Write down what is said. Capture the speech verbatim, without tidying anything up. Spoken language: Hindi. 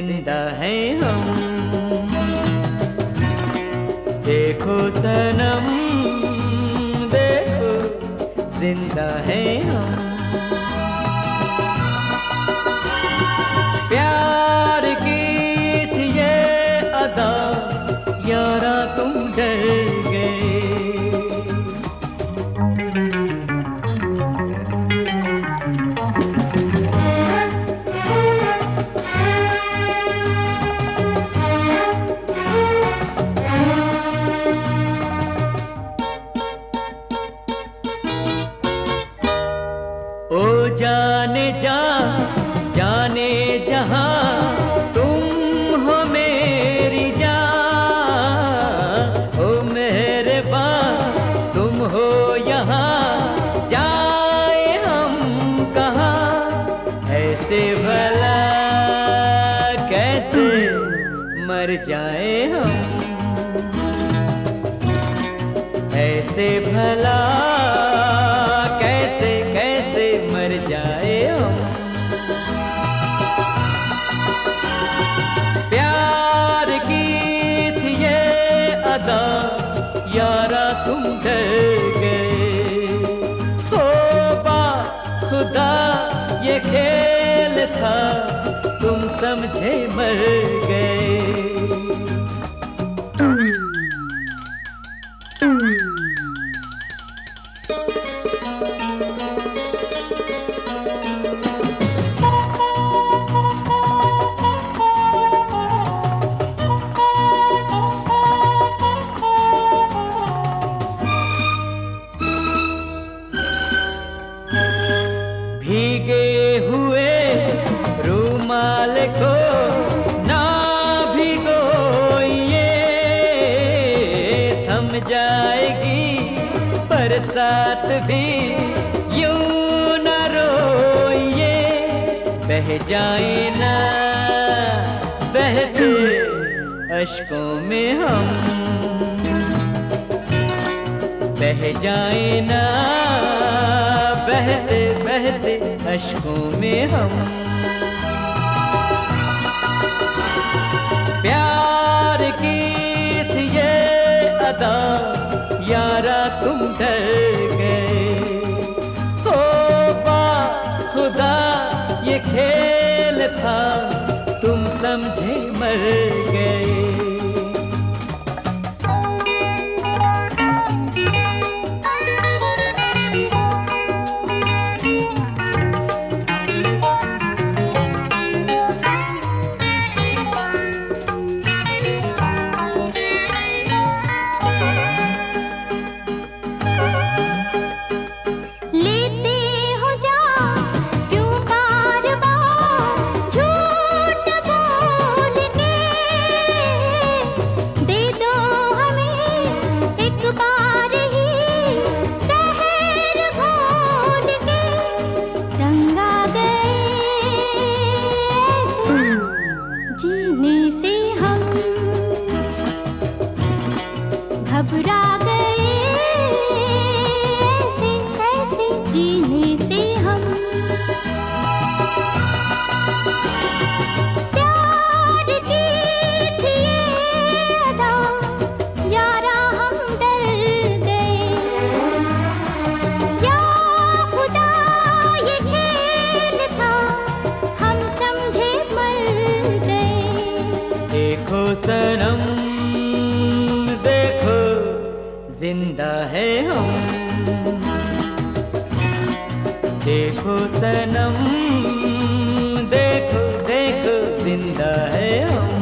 जिंदा हैं हम। देखो सनम देखो जिंदा हैं हम। प्यार की थी ये अदा यारा तुम डर गए। ओ जाने जा जाने जहां तुम हो मेरी जान। ओ मेहरबान तुम हो यहाँ जाए हम कहाँ। ऐसे भला कैसे मर जाए हम। ऐसे भला कैसे कैसे मर जाए हम। प्यार की थी ये अदा यारा तुम डर गए। हो बा खुदा ये खेल था तुम समझे मर गए। भीगे हुए रूमाल को ना भिगोइए। थम जाएगी बरसात भी यूं न रोइए। बह जाए ना बहते अश्कों में हम। बह जाए ना बहते बहते अश्कों में हम। प्यार की थी ये अदा यारा तुम डर गए। हो बा खुदा ये खेल था तुम समझे मर गए। घबरा गए ऐसे ऐसे जीने से हम। प्यार की थी ये अदा यारा हम डर गए। या खुदा ये खेल था हम समझे मर गए। देखो सनम देखो जिंदा है हम। देखो सनम देखो देखो जिंदा है हम।